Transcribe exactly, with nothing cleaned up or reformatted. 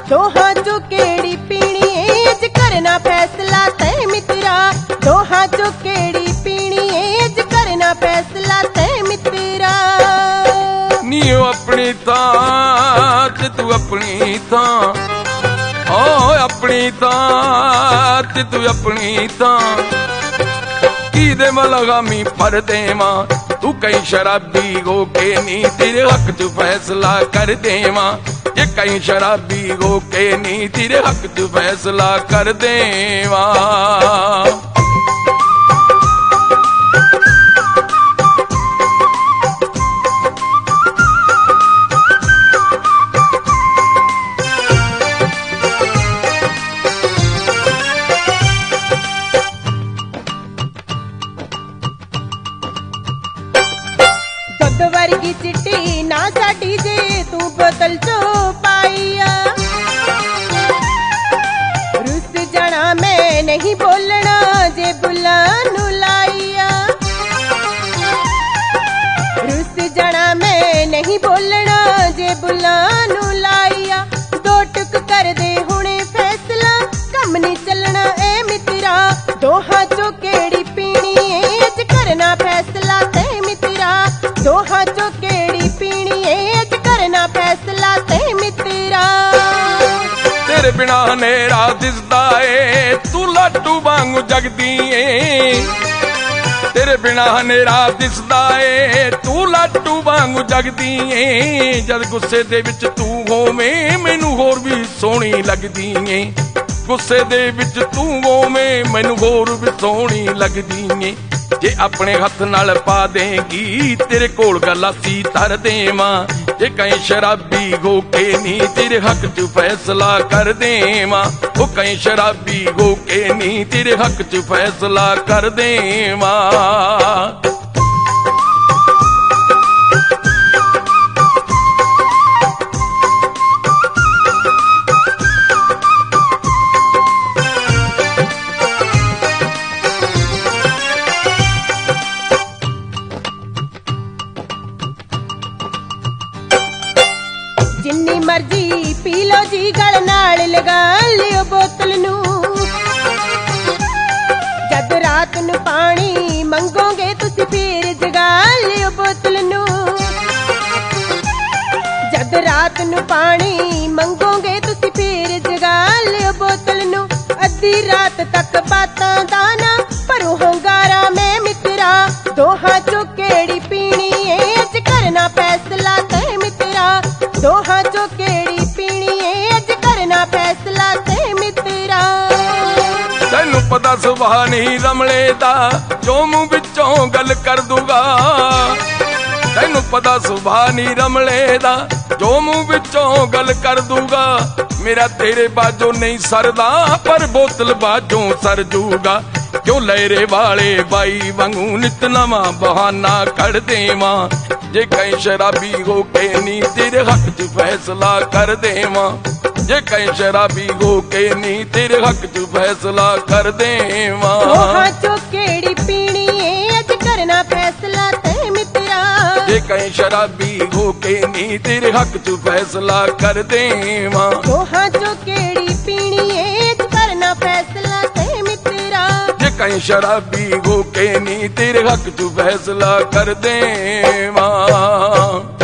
दोहां चो केड़ी पीनी एज करना फैसला तै मित्रा, दोहां चो केड़ी पीनी एज करना फैसला तै मित्रा। नी अपनी थां ते तू अपनी थां, ओ अपनी थां ते तू अपनी थां, की दे मलगामी पर देवा तू कहीं शराबी हो के नी तेरे हक च फैसला कर देवा, ये कहीं शराबी हो के नी तेरे हक च फैसला कर देवा। वर्गी चिट्टी ना साडी जे तू बोतल चो पाईया, रुस जाना मैं नहीं बोलना जे बुलानू लाईया, रुस जाना मैं नहीं बोलना जे बुलानू लाईया। दो टुक कर दे हुणे फैसला कम नहीं चलना ए मित्रा, दोहां चो केड़ी पीनी एज करना फैसला ते मित्रा, दोहां चो केड़ी पीनी एज करना फैसला ते मित्रा। तेरे बिना हनेरा दिसदा ए तू लाटू वांगू जगदी ए, तेरे बिना हनेरा दिसदा ए तू लाटू वांगू जगदी ए, जद गुस्से दे विच तू होवें मैनू होर भी सोहनी लगदी ए, गुस्से दे विच तू होवें मैनू होर भी सोहनी लगदी ए। जे अपने हथ नाल पा देगी तेरे कोल गलासी तर देवां, जे कहीं शराबी हो के नी तेरे हक च फैसला कर देवां, ओ कहीं शराबी हो के नी तेरे हक च फैसला कर देवां। जिन्नी मर्जी पी लो जी गल नाल लगा लियो बोतल नू, जद रात नू पानी मंगोगे तुसी फिर जगा लियो बोतल नू, जद रात नू पानी मंगोगे तुसी फिर जगा लियो बोतल नू। अद्धी रात तक बातां दाना भरो हंगारा मैं मित्रा, दोहां चो केड़ी पीनी एज करना फैसला ते मित्रा, दोहां चो केड़ी पीनी एज करना फैसला ते मित्रा। तैनू पता सुभाह नहीं रमले दा जो मुंह विचों गल कर दूगा, तैनू पता सुभाह नहीं रमले दा जो मुंह विचों गल कर दूगा, मेरा तेरे बाजों नहीं सरदा पर बोतल बाजों सर जूगा, क्यों लहरे वाले बाई वांगू नित नवा बहाना कर देवां, जे कहीं शराबी हो के नी तेरे हक च फैसला कर देवां, जे कहीं शराबी हो के नी तेरे हक च फैसला कर देवां। दोहां चो केड़ी पीनी एज करना फैसला ते मित्रा, जे कहीं शराबी हो के नी तेरे हक च फैसला कर देवां, दोहां चो केड़ी पीनी एज करना फैसला ते मित्रा, जे कहीं शराबी हो के नी तेरे हक च फैसला कर देवां।